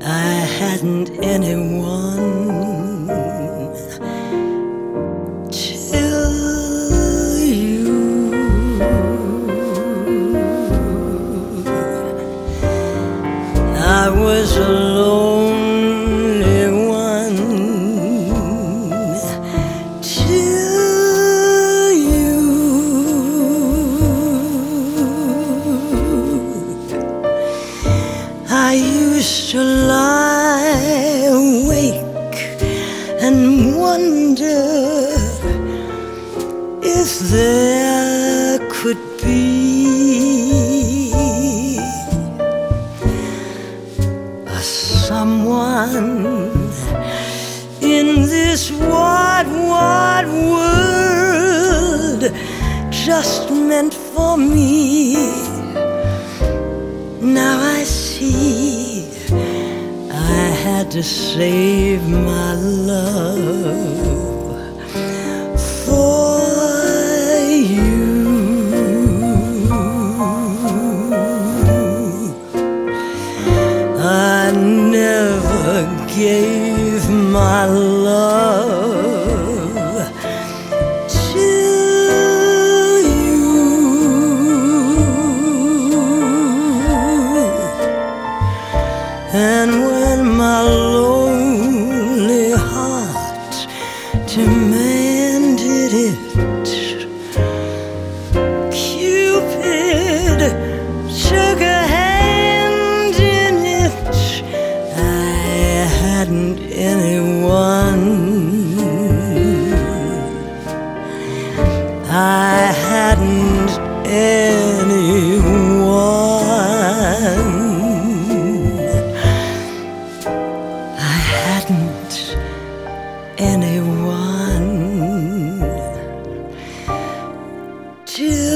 I hadn't anyone till you. I was a lonely one till you. I used to lie awake and wonder if there could be a someone in this wide world just meant for me. Now I see I had to save my love for you. I never gave my love till you. And when my lonely heart demanded it, Cupid took a hand in it. I hadn't anyone. I hadn't anyone. I hadn't anyone till